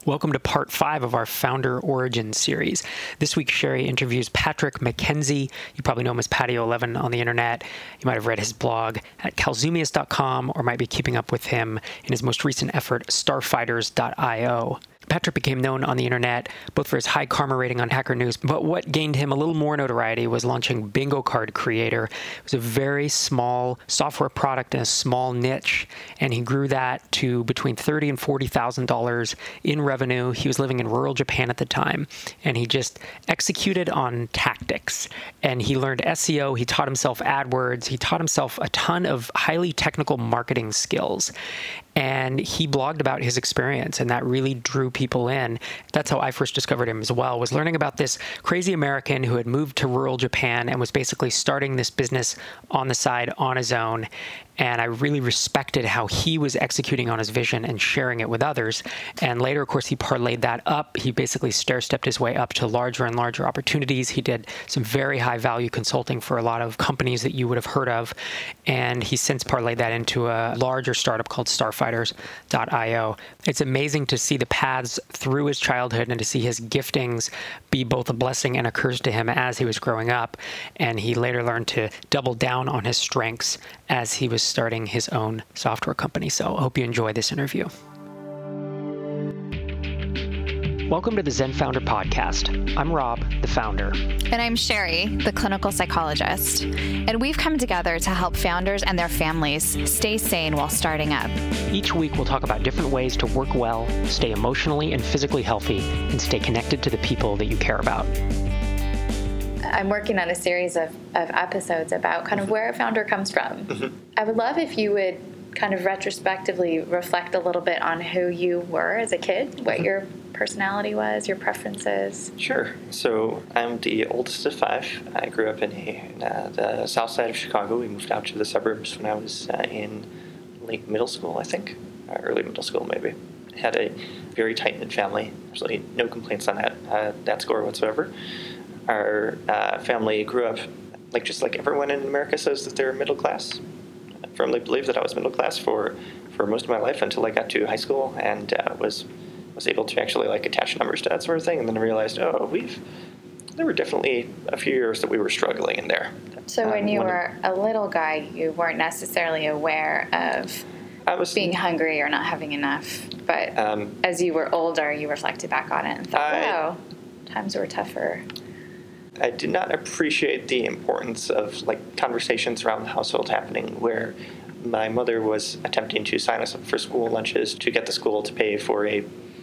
Welcome to part 5 of our Founder Origin series. This week, Sherry interviews Patrick McKenzie. You probably know him as Patio11 on the internet. You might have read his blog at calzumius.com or might be keeping up with him in his most recent effort, starfighters.io. Patrick became known on the internet both for his high karma rating on Hacker News, but what gained him a little more notoriety was launching Bingo Card Creator. It was a very small software product in a small niche, and he grew that to between $30,000 and $40,000 in revenue. He was living in rural Japan at the time, and he just executed on tactics. And he learned SEO, he taught himself AdWords, he taught himself a ton of highly technical marketing skills. And he blogged about his experience, and that really drew people in. That's how I first discovered him as well, was learning about this crazy American who had moved to rural Japan and was basically starting this business on the side on his own. And I really respected how he was executing on his vision and sharing it with others. And later, of course, he parlayed that up. He basically stair-stepped his way up to larger and larger opportunities. He did some very high-value consulting for a lot of companies that you would have heard of. And he's since parlayed that into a larger startup called starfighters.io. It's amazing to see the paths through his childhood and to see his giftings be both a blessing and a curse to him as he was growing up. And he later learned to double down on his strengths as he was starting his own software company. So I hope you enjoy this interview. Welcome to the Zen Founder Podcast. I'm Rob, the founder. And I'm Sherry, the clinical psychologist. And we've come together to help founders and their families stay sane while starting up. Each week we'll talk about different ways to work well, stay emotionally and physically healthy, and stay connected to the people that you care about. I'm working on a series of episodes about kind of where a founder comes from. Mm-hmm. I would love if you would kind of retrospectively reflect a little bit on who you were as a kid, what your personality was, your preferences. Sure. So I'm the oldest of 5. I grew up in the south side of Chicago. We moved out to the suburbs when I was in late middle school, I think, early middle school maybe. I had a very tight-knit family. Absolutely no complaints on that score whatsoever. Our family grew up just like everyone in America says that they're middle class. I firmly believe that I was middle class for most of my life until I got to high school and was able to actually attach numbers to that sort of thing, and then I realized, there were definitely a few years that we were struggling in there. So when you were a little guy, you weren't necessarily aware of being hungry or not having enough, but as you were older, you reflected back on it and thought, wow, times were tougher. I did not appreciate the importance of conversations around the household happening where my mother was attempting to sign us up for school lunches to get the school to pay for a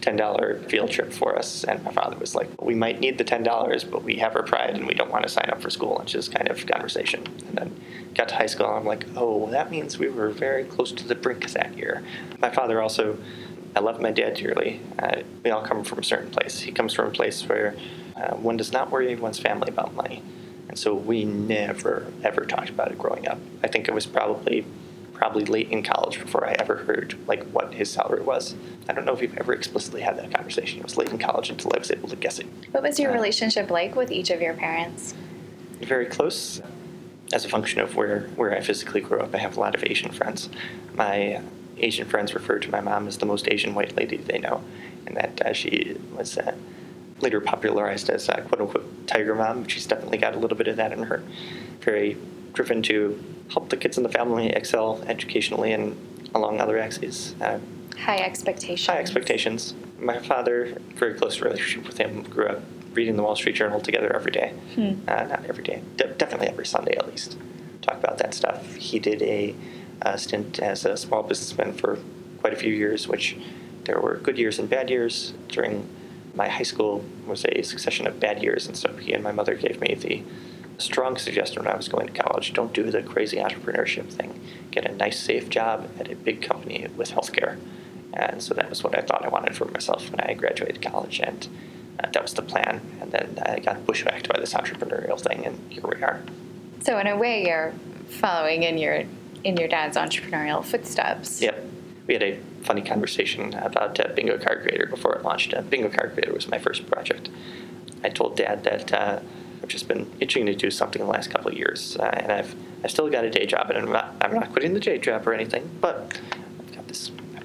$10 field trip for us, and my father was like, we might need the $10, but we have our pride and we don't want to sign up for school lunches kind of conversation. And then got to high school and I'm like, that means we were very close to the brink that year. My father also, I love my dad dearly. We all come from a certain place. He comes from a place where one does not worry one's family about money. And so we never, ever talked about it growing up. I think it was probably late in college before I ever heard what his salary was. I don't know if we've ever explicitly had that conversation. It was late in college until I was able to guess it. What was your relationship like with each of your parents? Very close. As a function of where I physically grew up, I have a lot of Asian friends. My Asian friends refer to my mom as the most Asian white lady they know, and that she was later popularized as quote-unquote tiger mom. She's definitely got a little bit of that in her. Very driven to help the kids in the family excel educationally and along other axes. High expectations. High expectations. My father, very close relationship with him, grew up reading the Wall Street Journal together every day. Not every day, definitely every Sunday at least. Talk about that stuff. He did a stint as a small businessman for quite a few years, which there were good years and bad years. During my high school was a succession of bad years, and so he and my mother gave me the strong suggestion when I was going to college, don't do the crazy entrepreneurship thing. Get a nice, safe job at a big company with healthcare. And so that was what I thought I wanted for myself when I graduated college, and that was the plan. And then I got bushwhacked by this entrepreneurial thing, and here we are. So in a way, you're following in your dad's entrepreneurial footsteps. Yep. We had a funny conversation about Bingo Card Creator before it launched. Bingo Card Creator was my first project. I told Dad that I've just been itching to do something in the last couple of years, and I've still got a day job, and I'm not quitting the day job or anything, but I've got this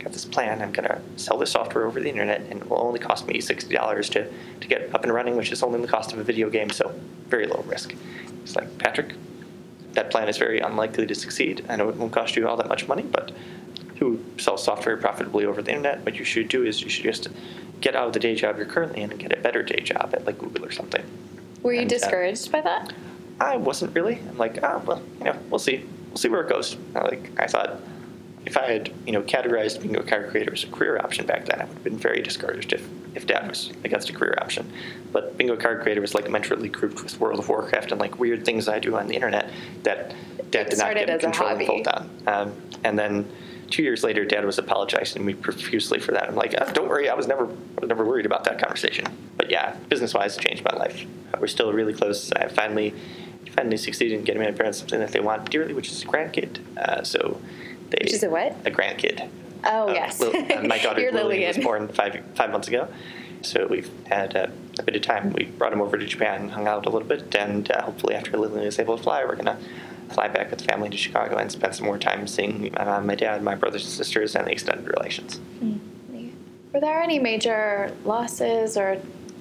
got this plan. I'm going to sell this software over the internet, and it will only cost me $60 to get up and running, which is only the cost of a video game, so very low risk. It's like, Patrick, that plan is very unlikely to succeed. I know it won't cost you all that much money, but who sells software profitably over the internet? What you should do is you should just get out of the day job you're currently in and get a better day job at like Google or something. Were you discouraged by that? I wasn't really. I'm like, well, we'll see. We'll see where it goes. I thought if I had, categorized being a card creator as a career option back then, I would have been very discouraged if Dad was against a career option. But being a card creator was like mentally grouped with World of Warcraft and like weird things I do on the internet that Dad did not get control and full down. And then 2 years later, Dad was apologizing to me profusely for that. I'm like, don't worry, I was never worried about that conversation. But yeah, business-wise, it changed my life. We're still really close. I finally succeeded in getting my parents something that they want dearly, which is a grandkid. Which is a what? A grandkid. Oh, yes. My daughter Lillian was born 5 months ago. So we've had a bit of time. We brought him over to Japan, hung out a little bit, and hopefully after Lillian is able to fly, we're going to fly back with the family to Chicago and spend some more time seeing my mom, my dad, my brothers and sisters, and the extended relations. Were there any major losses or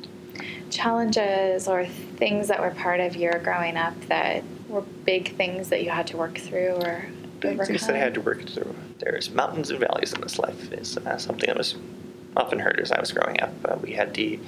challenges or things that were part of your growing up that were big things that you had to work through or overcome? Things that I had to work through. There's mountains and valleys in this life is something that was often heard as I was growing up. We had the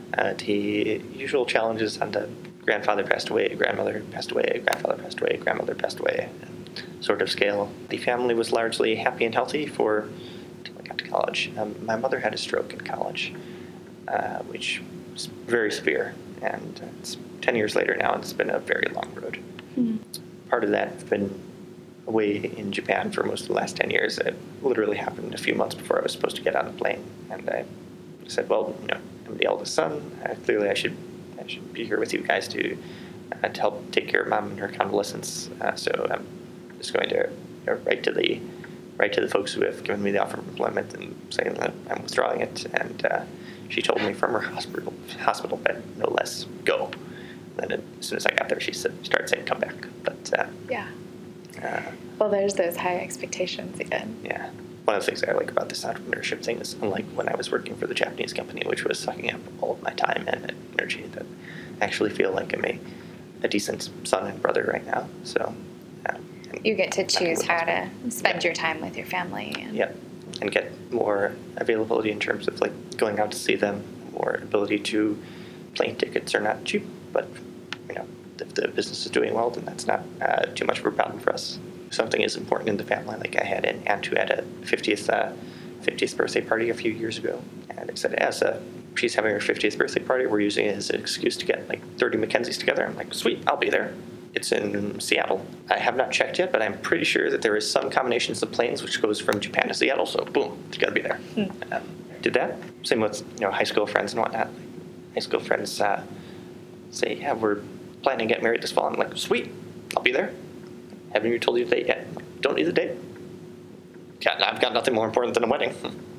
usual challenges on the grandfather passed away, grandmother passed away, grandfather passed away, grandmother passed away sort of scale. The family was largely happy and healthy until I got to college. My mother had a stroke in college, which was very severe, and it's 10 years later now, and it's been a very long road. Mm-hmm. Part of that, I've been away in Japan for most of the last 10 years. It literally happened a few months before I was supposed to get on a plane, and I said, well, I'm the eldest son. Clearly I should be here with you guys to help take care of Mom in her convalescence. So I'm just going to write to the folks who have given me the offer of employment and saying that I'm withdrawing it. And she told me from her hospital bed, no less, go. And then as soon as I got there, she started saying, come back. But yeah. Well, there's those high expectations again. Yeah. One of the things I like about this entrepreneurship thing is, unlike when I was working for the Japanese company, which was sucking up all of my time and energy, that I actually feel like I'm a decent son and brother right now. So you get to choose how to spend your time with your family. And get more availability in terms of like going out to see them, more ability to plane tickets are not cheap, but if the business is doing well, then that's not too much of a problem for us. Something is important in the family. Like I had an aunt who had a 50th birthday party a few years ago, and it said, she's having her 50th birthday party, we're using it as an excuse to get like 30 Mackenzies together. I'm like, sweet, I'll be there. It's in Seattle. I have not checked yet, but I'm pretty sure that there is some combinations of planes which goes from Japan to Seattle, so boom, you gotta be there. Did that. Same with high school friends and whatnot. High school friends say, yeah, we're planning to get married this fall. I'm like, sweet, I'll be there. Haven't you told you the date yet? Don't need the date. Yeah, I've got nothing more important than a wedding.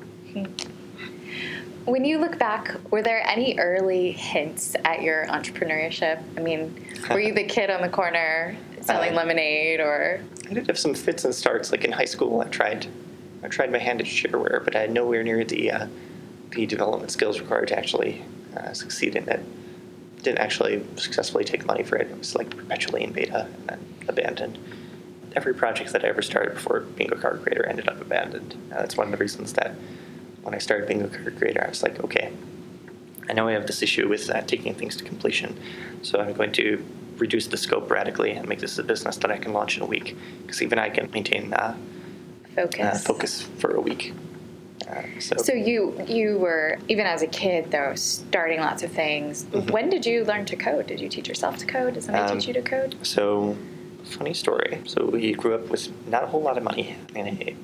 When you look back, were there any early hints at your entrepreneurship? I mean, were you the kid on the corner selling lemonade, or? I did have some fits and starts. Like in high school, I tried my hand at shareware, but I had nowhere near the development skills required to actually succeed in it. Didn't actually successfully take money for it. It was like perpetually in beta and then abandoned. Every project that I ever started before Bingo Card Creator ended up abandoned. That's one of the reasons that when I started Bingo Card Creator, I was like, okay, I know I have this issue with taking things to completion, so I'm going to reduce the scope radically and make this a business that I can launch in a week, because even I can maintain focus for a week. So you were, even as a kid, though, starting lots of things. Mm-hmm. When did you learn to code? Did you teach yourself to code? Did somebody teach you to code? So, funny story. So we grew up with not a whole lot of money in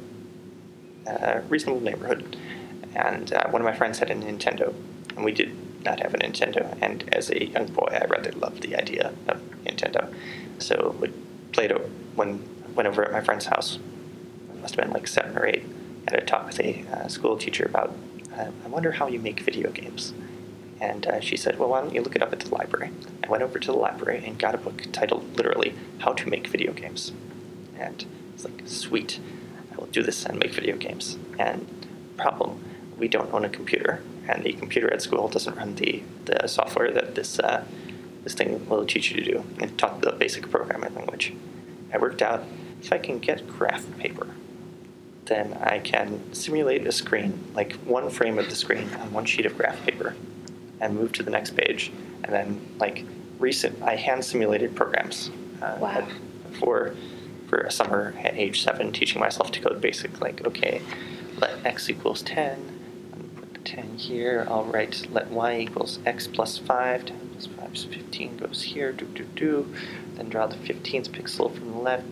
a reasonable neighborhood, and one of my friends had a Nintendo, and we did not have a Nintendo. And as a young boy, I rather loved the idea of Nintendo. So we played it when I went over at my friend's house. It must have been like 7 or 8. I had a talk with a school teacher about, I wonder how you make video games. And she said, well, why don't you look it up at the library? I went over to the library and got a book titled literally How to Make Video Games. And it's like, sweet. will do this and make video games. And problem, we don't own a computer, and the computer at school doesn't run the software that this thing will teach you to do. It taught the basic programming language. I worked out, if I can get graph paper, then I can simulate a screen, like one frame of the screen on one sheet of graph paper, and move to the next page. And then, like, I hand simulated programs. Wow. For a summer at age 7, teaching myself to code basic, like, okay, let x equals 10, put the 10 here, all right, let y equals x plus 5, 10 plus 5 is 15, goes here, then draw the 15th pixel from the left,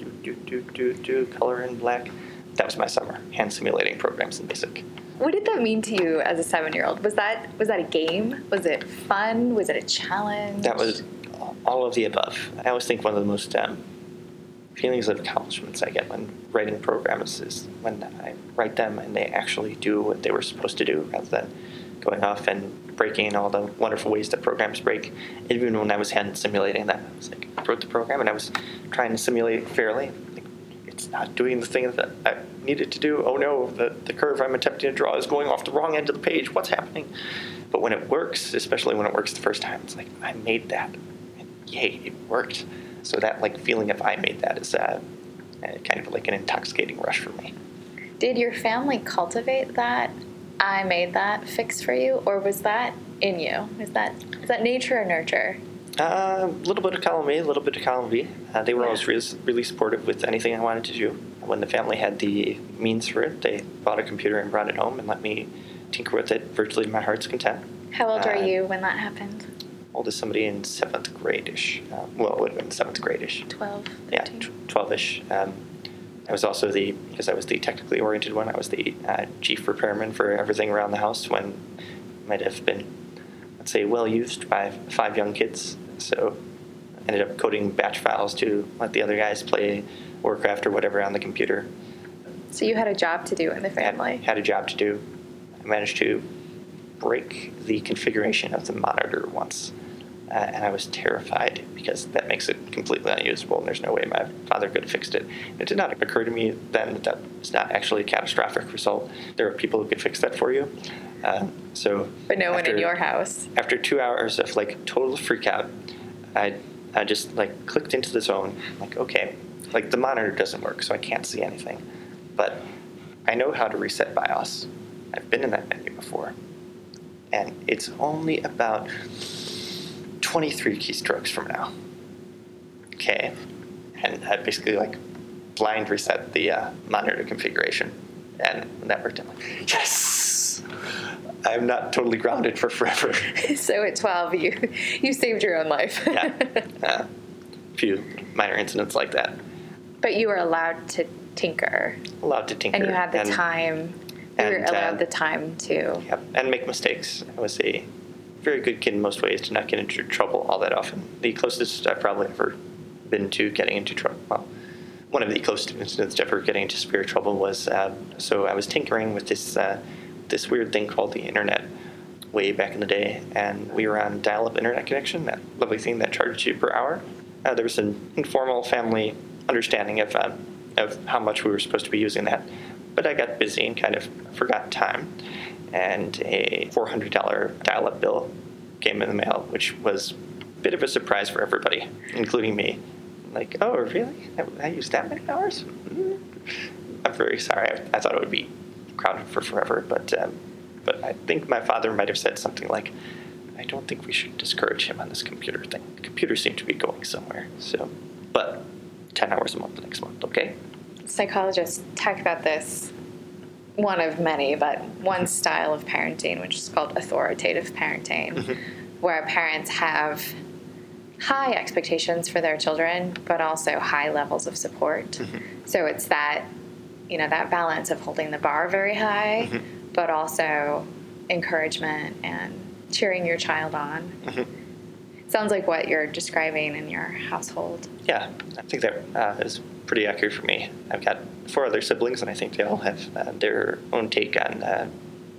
color in black. That was my summer, hand simulating programs in basic. What did that mean to you as a 7-year-old? Was that a game? Was it fun? Was it a challenge? That was all of the above. I always think one of the most feelings of accomplishments I get when writing programs is when I write them and they actually do what they were supposed to do, rather than going off and breaking in all the wonderful ways that programs break. Even when I was hand simulating that, I was like, I wrote the program and I was trying to simulate it fairly. Like, it's not doing the thing that I needed to do. Oh no, the curve I'm attempting to draw is going off the wrong end of the page. What's happening? But when it works, especially when it works the first time, it's like, I made that. And yay, it worked. So that, like, feeling of I made that is kind of like an intoxicating rush for me. Did your family cultivate that I made that fix for you, or was that in you? Is that nature or nurture? A little bit of column A, a little bit of column B. They were always really supportive with anything I wanted to do. When the family had the means for it, they bought a computer and brought it home and let me tinker with it virtually to my heart's content. How old were you when that happened? Old as somebody in 7th grade-ish. Well, it would have been 7th grade-ish. 12. 13. Yeah, 12-ish. I was also because I was the technically oriented one, I was the chief repairman for everything around the house when it might have been, let's say, well used by 5 young kids. So I ended up coding batch files to let the other guys play Warcraft or whatever on the computer. So you had a job to do in the family. Had a job to do. I managed to break the configuration of the monitor once. And I was terrified because that makes it completely unusable, and there's no way my father could have fixed it. It did not occur to me then that that was not actually a catastrophic result. There are people who could fix that for you. But no one in your house. After 2 hours of, like, total freak out, I just, like, clicked into the zone. Like, okay, like, the monitor doesn't work, so I can't see anything. But I know how to reset BIOS. I've been in that menu before. And it's only about 23 keystrokes from now. Okay. And I basically, like, blind reset the monitor configuration. And when that worked, I'm like, yes! I'm not totally grounded for forever. So at 12, you saved your own life. Yeah. A few minor incidents like that. But you were allowed to tinker. Allowed to tinker. And you had the time. You were allowed the time to. Yep, and make mistakes. I was a very good kid in most ways to not get into trouble all that often. The closest I've probably ever been to getting into trouble, well, one of the closest incidents to ever getting into severe trouble was, so I was tinkering with this weird thing called the internet way back in the day, and we were on dial-up internet connection, that lovely thing that charged you per hour. There was an informal family understanding of how much we were supposed to be using that, but I got busy and kind of forgot time. And a $400 dial-up bill came in the mail, which was a bit of a surprise for everybody, including me. Like, oh, really? I used that many hours? I'm very sorry. I thought it would be crowded for forever, but I think my father might have said something like, I don't think we should discourage him on this computer thing. The computers seem to be going somewhere. So, but 10 hours a month the next month, okay? Psychologists talk about this, one of many, but one style of parenting, which is called authoritative parenting, where parents have high expectations for their children, but also high levels of support. So it's that, that balance of holding the bar very high, but also encouragement and cheering your child on. Sounds like what you're describing in your household. Yeah, I think that is pretty accurate for me. I've got 4 other siblings, and I think they all have their own take on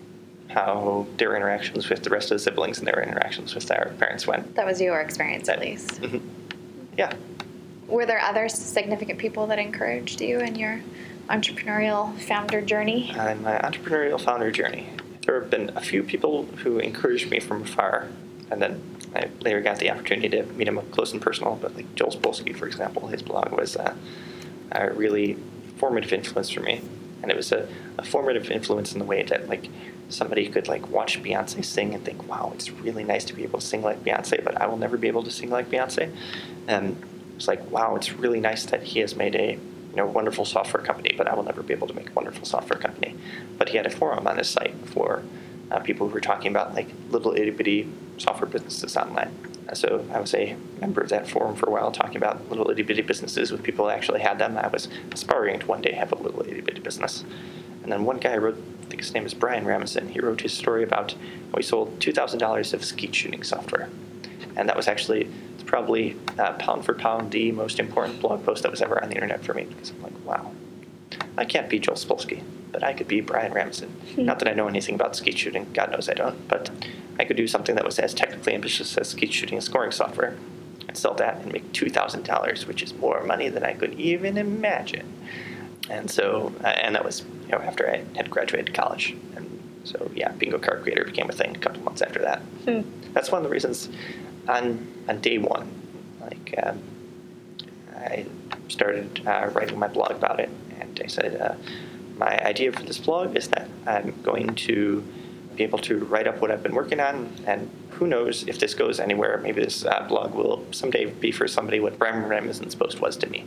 how their interactions with the rest of the siblings and their interactions with their parents went. That was your experience, at least. Yeah. Were there other significant people that encouraged you in your entrepreneurial founder journey? On my entrepreneurial founder journey, there have been a few people who encouraged me from afar, and then I later got the opportunity to meet him up close and personal. But like Joel Spolsky, for example, his blog was a really formative influence for me, and it was a formative influence in the way that like somebody could like watch Beyonce sing and think, wow, it's really nice to be able to sing like Beyonce, but I will never be able to sing like Beyonce. And it's like, wow, it's really nice that he has made a wonderful software company, but I will never be able to make a wonderful software company. But he had a forum on his site for people who were talking about like little itty bitty software businesses online. So I was a member of that forum for a while, talking about little itty bitty businesses with people who actually had them. I was aspiring to one day have a little itty bitty business. And then one guy wrote, I think his name is Brian Ramazan, he wrote his story about how he sold $2,000 of skeet shooting software. And that was actually probably pound for pound the most important blog post that was ever on the internet for me, because I'm like, wow, I can't be Joel Spolsky, but I could be Brian Ramazan. Not that I know anything about skeet shooting, God knows I don't, but I could do something that was as technically ambitious as skeet shooting and scoring software and sell that and make $2,000, which is more money than I could even imagine. And so, and that was after I had graduated college. And so, yeah, Bingo Card Creator became a thing a couple months after that. That's one of the reasons on day one, like I started writing my blog about it, and I said my idea for this blog is that I'm going to be able to write up what I've been working on, and who knows if this goes anywhere. Maybe this blog will someday be for somebody what Brian Ramazan's post was to me.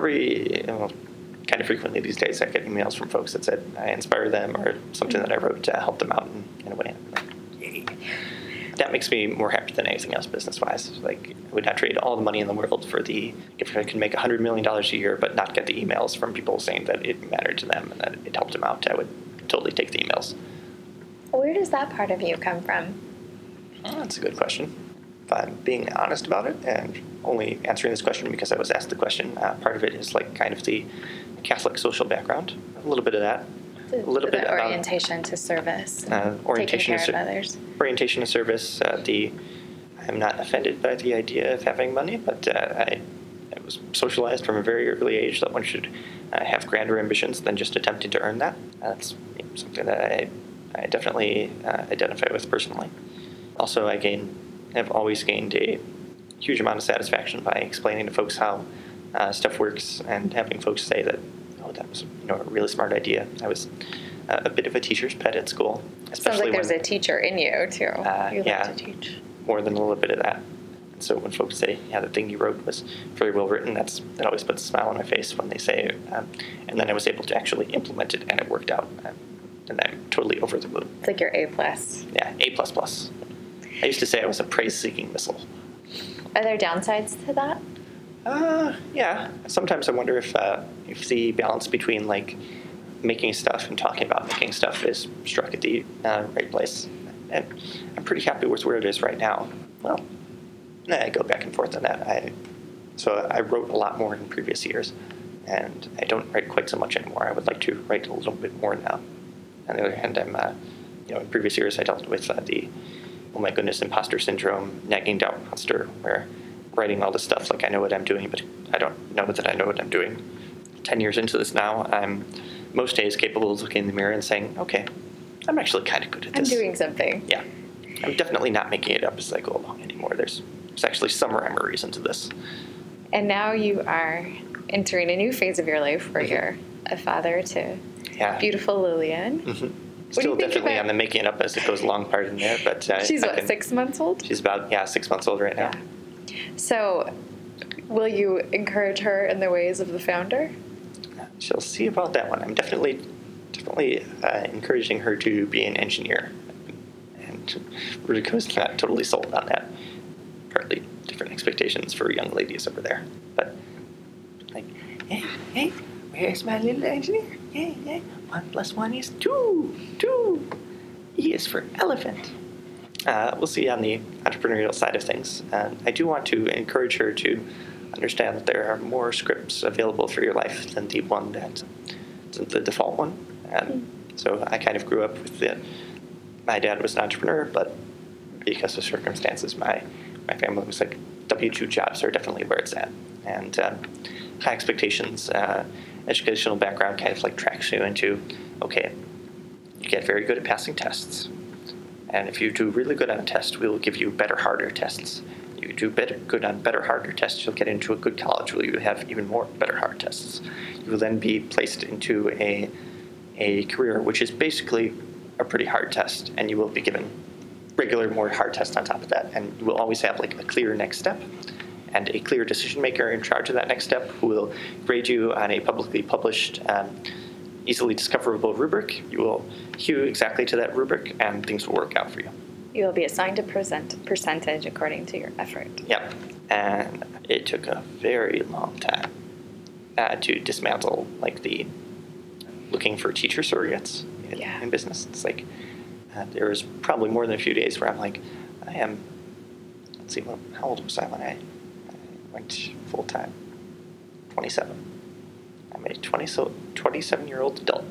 Kind of frequently these days I get emails from folks that said I inspire them or something that I wrote to help them out in a way. I'm like, yay. That makes me more happy than anything else business-wise. Like, I would not trade all the money in the world for if I could make $100 million a year but not get the emails from people saying that it mattered to them and that it helped them out. I would totally take the emails. Where does that part of you come from? Oh, that's a good question. If I'm being honest about it and only answering this question because I was asked the question, part of it is like kind of the Catholic social background, a little bit of that. A little bit about orientation to service, orientation taking care of others. Orientation to service. I'm not offended by the idea of having money, but I was socialized from a very early age that one should have grander ambitions than just attempting to earn that. That's something that I definitely identify with personally. Also, have always gained a huge amount of satisfaction by explaining to folks how stuff works and having folks say that, that was a really smart idea. I was a bit of a teacher's pet at school. Sounds like there's a teacher in you, too. You like to teach. More than a little bit of that. And so when folks say, the thing you wrote was very well written, that always puts a smile on my face when they say, and then I was able to actually implement it and it worked out. And I'm totally over the moon. It's like your A+. Yeah, A++. I used to say I was a praise-seeking missile. Are there downsides to that? Yeah. Sometimes I wonder if the balance between like making stuff and talking about making stuff is struck at the right place. And I'm pretty happy with where it is right now. Well, I go back and forth on that. So I wrote a lot more in previous years, and I don't write quite so much anymore. I would like to write a little bit more now. On the other hand, I'm in previous years I dealt with the oh my goodness imposter syndrome, nagging doubt monster, where writing all this stuff like I know what I'm doing, but I don't know that I know what I'm doing. 10 years into this now, I'm most days capable of looking in the mirror and saying, okay, I'm actually kind of good at this. I'm doing something. Yeah. I'm definitely not making it up as I go along anymore. There's actually some rhyme or reason to this. And now you are entering a new phase of your life where you're a father to beautiful Lillian. Mm-hmm. Still definitely on the making it up as it goes along part in there. But she's 6 months old? She's about, 6 months old right now. Yeah. So will you encourage her in the ways of the founder? She'll see about that one. I'm definitely encouraging her to be an engineer. And Rudiko's not totally sold on that. Partly different expectations for young ladies over there. But, like, hey, where's my little engineer? Yeah. 1 + 1 is 2. 2. E is for elephant. We'll see on the entrepreneurial side of things. I do want to encourage her to understand that there are more scripts available for your life than the one that's the default one. So I kind of grew up with my dad was an entrepreneur, but because of circumstances, my family was like, W-2 jobs are definitely where it's at. And high expectations educational background kind of like tracks you into, okay, you get very good at passing tests. And if you do really good on a test, we will give you better, harder tests. You do good on better, harder tests, you'll get into a good college where you have even more better, hard tests. You will then be placed into a career which is basically a pretty hard test, and you will be given regular, more hard tests on top of that. And you will always have like a clear next step and a clear decision maker in charge of that next step who will grade you on a publicly published, easily discoverable rubric. You will hew exactly to that rubric, and things will work out for you. You will be assigned a percentage according to your effort. Yep. And it took a very long time to dismantle like the looking for teacher surrogates in business. It's like there was probably more than a few days where I'm like, let's see, how old was I when I went full time? 27. I'm a 27-year-old adult.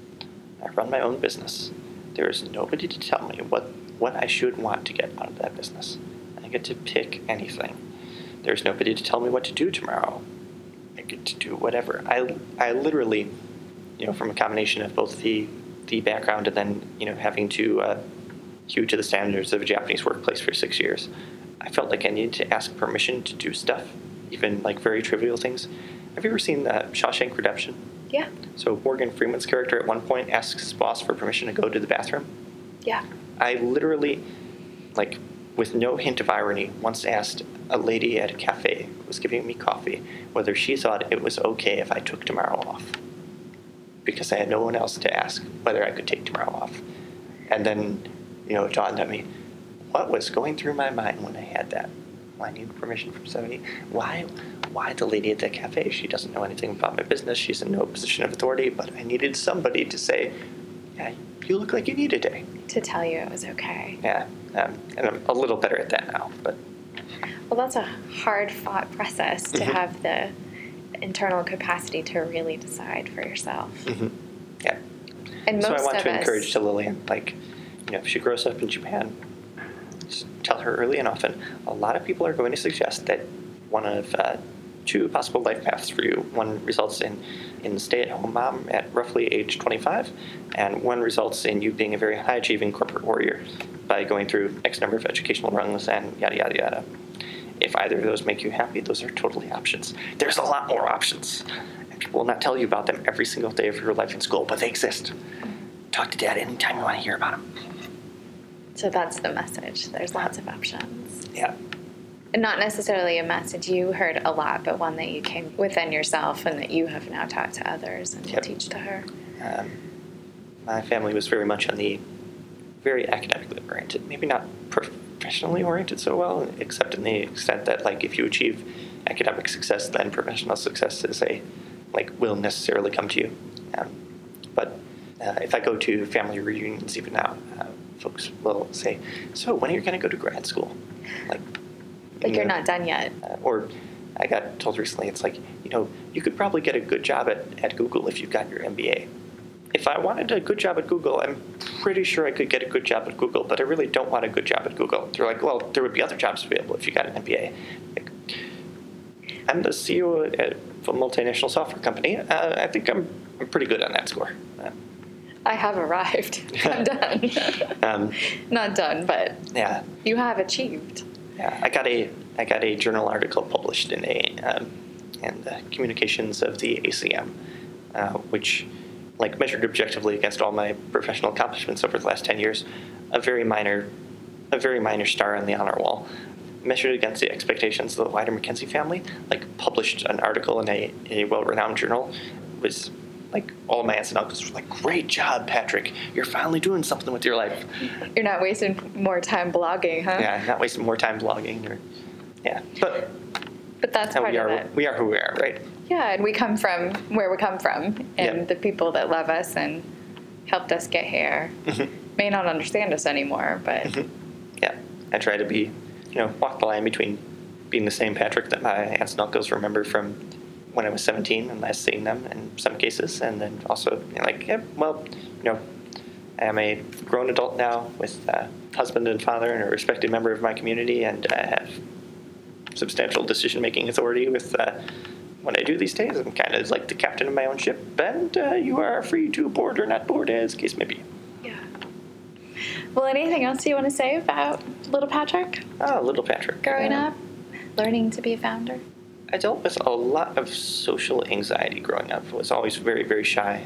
I run my own business. There is nobody to tell me what I should want to get out of that business. I get to pick anything. There's nobody to tell me what to do tomorrow. I get to do whatever. I literally, from a combination of both the background and then, having to hew to the standards of a Japanese workplace for 6 years, I felt like I needed to ask permission to do stuff, even like very trivial things. Have you ever seen Shawshank Redemption? Yeah. So Morgan Freeman's character at one point asks his boss for permission to go to the bathroom. Yeah. I literally, like, with no hint of irony, once asked a lady at a cafe who was giving me coffee whether she thought it was okay if I took tomorrow off. Because I had no one else to ask whether I could take tomorrow off. And then, it dawned on me, what was going through my mind when I had that? Well, I need permission from somebody. Why the lady at the cafe? She doesn't know anything about my business. She's in no position of authority, but I needed somebody to say, yeah, you look like you need a day. To tell you it was okay. Yeah, and I'm a little better at that now. But well, that's a hard-fought process to have the internal capacity to really decide for yourself. Mm-hmm. Yeah. And most so I want of to us, encourage to Lillian, if she grows up in Japan, just tell her early and often, a lot of people are going to suggest that one of two possible life paths for you. One results in stay-at-home mom at roughly age 25, and one results in you being a very high-achieving corporate warrior by going through X number of educational rungs and yada, yada, yada. If either of those make you happy, those are totally options. There's a lot more options, and people will not tell you about them every single day of your life in school, but they exist. Talk to Dad anytime you want to hear about them. So that's the message. There's lots of options. Yeah. And not necessarily a message you heard a lot, but one that you came within yourself and that you have now taught to others and will teach to her. My family was very much on the very academically oriented, maybe not professionally oriented so well, except in the extent that, if you achieve academic success, then professional success will necessarily come to you. But if I go to family reunions even now, folks will say, so when are you going to go to grad school? You're not done yet. Or I got told recently, it's you could probably get a good job at Google if you've got your MBA. If I wanted a good job at Google, I'm pretty sure I could get a good job at Google, but I really don't want a good job at Google. They're like, well, there would be other jobs available if you got an MBA. I'm the CEO at a multinational software company. I think I'm pretty good on that score. I have arrived. I'm done. Not done, but yeah, you have achieved. Yeah, I got a journal article published in the Communications of the ACM, which, measured objectively against all my professional accomplishments over the last 10 years, a very minor star on the honor wall. Measured against the expectations of the wider McKenzie family, published an article in a well-renowned journal, was all my aunts and uncles were like, great job, Patrick. You're finally doing something with your life. You're not wasting more time blogging, huh? Yeah, not wasting more time blogging. But that's part of it. We are who we are, right? Yeah, and we come from where we come from, and the people that love us and helped us get here may not understand us anymore, but... Yeah, I try to be, walk the line between being the same Patrick that my aunts and uncles remember from when I was 17 and last seeing them in some cases, and then also I am a grown adult now with a husband and father and a respected member of my community, and I have substantial decision-making authority with what I do these days. I'm kind of like the captain of my own ship, and you are free to board or not board, as the case may be. Yeah. Well, anything else you want to say about little Patrick? Little Patrick. Growing up, learning to be a founder. I dealt with a lot of social anxiety growing up. I was always very, very shy.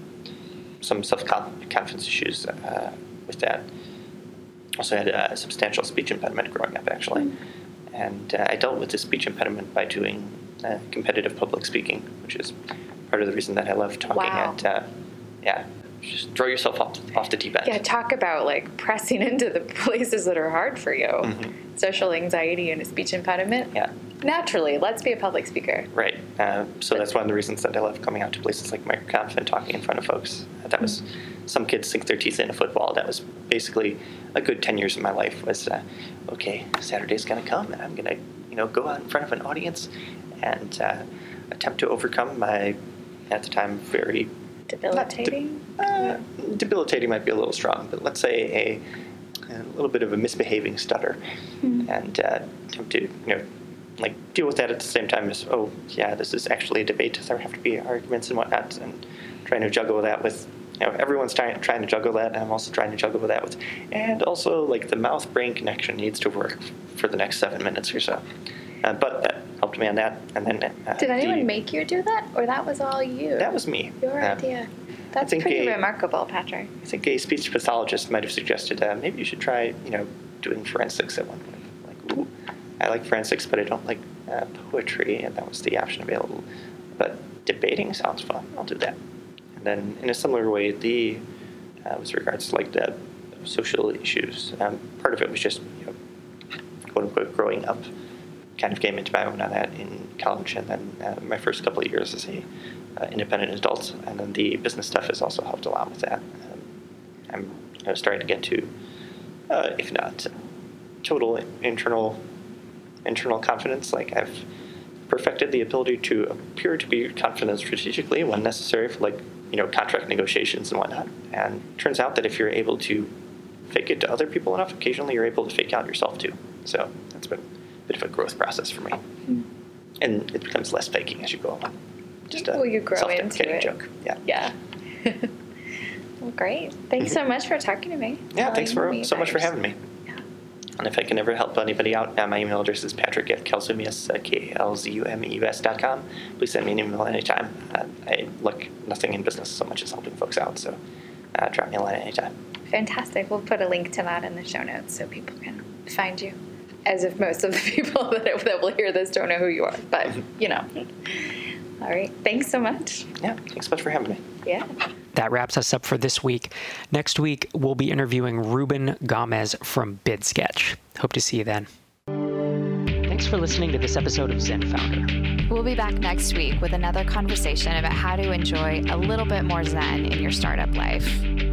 Some self-confidence issues with that. Also had a substantial speech impediment growing up, actually. Mm-hmm. And I dealt with the speech impediment by doing competitive public speaking, which is part of the reason that I love talking just throw yourself off the deep end. Yeah, talk about like pressing into the places that are hard for you. Mm-hmm. Social anxiety and a speech impediment. Yeah. Naturally, let's be a public speaker. Right. So that's one of the reasons that I love coming out to places like MicroConf and talking in front of folks. That was, some kids sink their teeth into football. That was basically a good 10 years of my life was, okay, Saturday's going to come and I'm going to, go out in front of an audience and attempt to overcome my, at the time, very... Debilitating? Debilitating might be a little strong, but let's say a little bit of a misbehaving stutter, and attempt to deal with that at the same time as this is actually a debate. There have to be arguments and whatnot, and trying to juggle that with everyone's trying to juggle that, and I'm also trying to juggle with that and also like the mouth brain connection needs to work for the next 7 minutes or so. But that helped me on that. And then did anyone make you do that, or that was all you? That was me. Your idea. That's pretty remarkable, Patrick. I think a speech pathologist might have suggested maybe you should try, doing forensics at one point. Like, ooh, I like forensics, but I don't like poetry, and that was the option available. But debating sounds fun. I'll do that. And then, in a similar way, with regards to like the social issues, part of it was just, quote unquote, growing up. Kind of came into my own on that in college, and then my first couple of years as a independent adult, and then the business stuff has also helped a lot with that. I'm starting to get to, if not total internal confidence, like I've perfected the ability to appear to be confident strategically when necessary for contract negotiations and whatnot. And it turns out that if you're able to fake it to other people enough, occasionally you're able to fake out yourself too. So that's been bit of a growth process for me. And it becomes less faking as you go along. Just a you grow into it. Joke. Yeah. Well, great. Thanks so much for talking to me. Yeah, thanks so much for having me. Yeah. And if I can ever help anybody out, my email address is patrick@kalzumeus, KLZUMEUS.com. Please send me an email anytime. I like nothing in business so much as helping folks out, so drop me a line anytime. Fantastic. We'll put a link to that in the show notes so people can find you. As if most of the people that will hear this don't know who you are. But, All right. Thanks so much. Yeah. Thanks so much for having me. Yeah. That wraps us up for this week. Next week, we'll be interviewing Ruben Gomez from BidSketch. Hope to see you then. Thanks for listening to this episode of Zen Founder. We'll be back next week with another conversation about how to enjoy a little bit more Zen in your startup life.